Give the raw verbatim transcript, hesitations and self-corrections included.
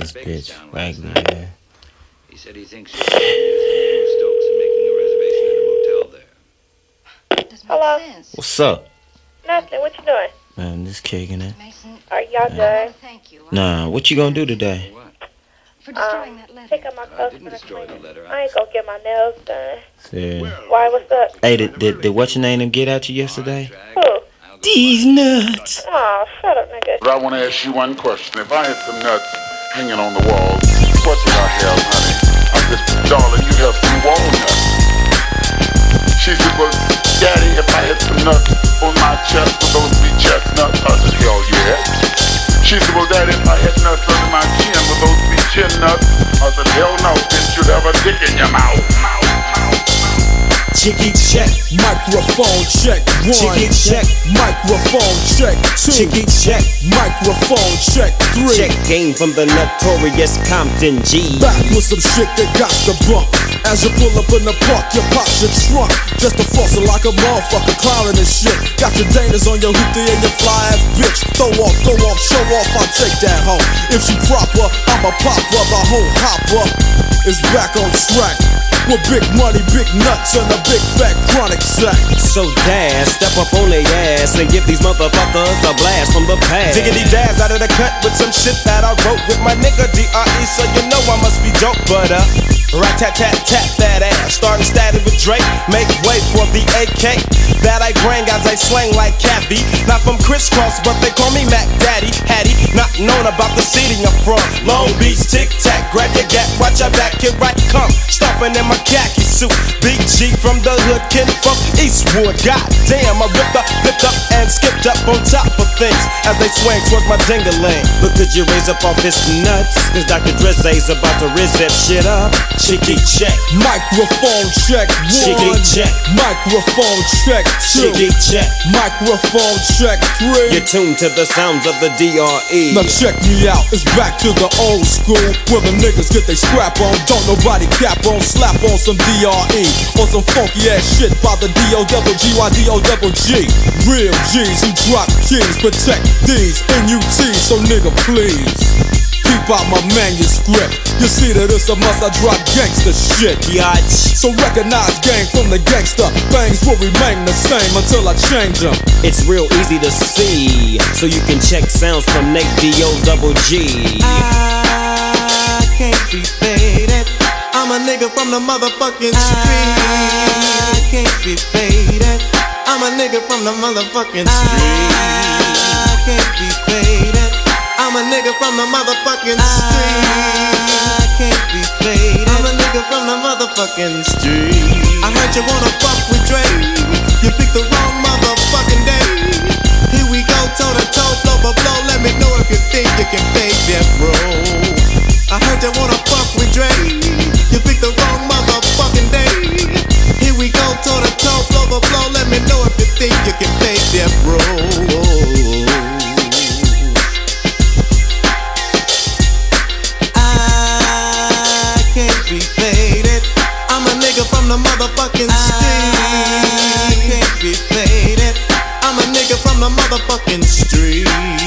this bitch, frankly, man. He said he thinks she's using Stokes and making a reservation at a motel there. Hello? What's up? Nothing. What you doing? Man, just kicking it. Are y'all done? Nah, what you gonna do today? For destroying that letter. Pick up my clothes when I destroy the letter. I ain't gonna get my nails done. Yeah. Why? What's up? Hey, did, did, did what's your name them get at you yesterday? Who? These nuts. Oh, shut up, nigga. But I want to ask you one question. If I had some nuts hanging on the wall, what would I have, honey? I said, darling, you have some walnuts. She said, well, Daddy, if I had some nuts on my chest, would those be chestnuts? I said, hell yeah. She said, well, Daddy, if I had nuts under my chin, would those be chin nuts? I said, hell no, didn't you have a dick in your mouth? mouth, mouth. Chicky check, microphone check, one. Chicky check, microphone check, two. Chicky check, microphone check, three. Check game from the notorious Compton G. Back with some shit that got the bump. As you pull up in the park, you pop your trunk. Just a fossil like a motherfucker clowning and shit. Got your Danas on your hoopty and your fly ass bitch. Throw off, throw off, show off, I'll take that home. If she proper, I'm a popper, the whole hopper is back on track. With big money, big nuts, and a big fat chronic sack. So dash, step up on their ass and give these motherfuckers a blast from the past. Diggity dabs out of the cut with some shit that I wrote with my nigga D R E, so you know I must be dope, but uh rat tat tat tat that ass. Starting static with Drake, make way for the A K that I bring as I slang like Cappy. Not from crisscross, but they call me Mac Daddy. Hattie, not known about the city I'm from. Long Beach, tic tac, grab your gat, watch your back, here I come. Stomping in my khaki suit, Big G from the hood, kid from Eastwood. God damn, I ripped up, flipped up, and skipped up on top of things as they swing towards my ding-a-ling. But could you raise up off his nuts? Cause Doctor Drizzy's about to rizz that shit up. Chicky check, microphone check, one. Chicky check, microphone check, two. Chicky check, microphone check, three. You're tuned to the sounds of the D R E. Now check me out, it's back to the old school where the niggas get they scrap on. Don't nobody cap on, slap on some D R E on some funky ass shit by the D O double G Y D O double G. Real G's who drop keys, protect these N U Ts, so nigga please keep out my manuscript. You see that it's a must, I drop gangsta shit. Yatch. So recognize gang from the gangster. Things will remain the same until I change them. It's real easy to see, so you can check sounds from Nate D O double G. I can't be faded. I'm a nigga from the motherfucking street. I can't be faded. I'm a nigga from the motherfucking street. I can't be faded. I'm a nigga from the motherfucking street. I can't be faded. I'm a nigga from the motherfucking street. I heard you wanna fuck with Dre. You picked the wrong motherfucking day. Here we go, toe to toe, blow for blow. Let me know if you think you can fake that, bro. I heard you wanna fuck with Dre. You picked the wrong motherfucking day. Here we go, toe to toe, blow for blow. Let me know if you think you can fake that, bro. I can't be faded. I'm a nigga from the motherfucking street. I can't be faded. I'm a nigga from the motherfucking street.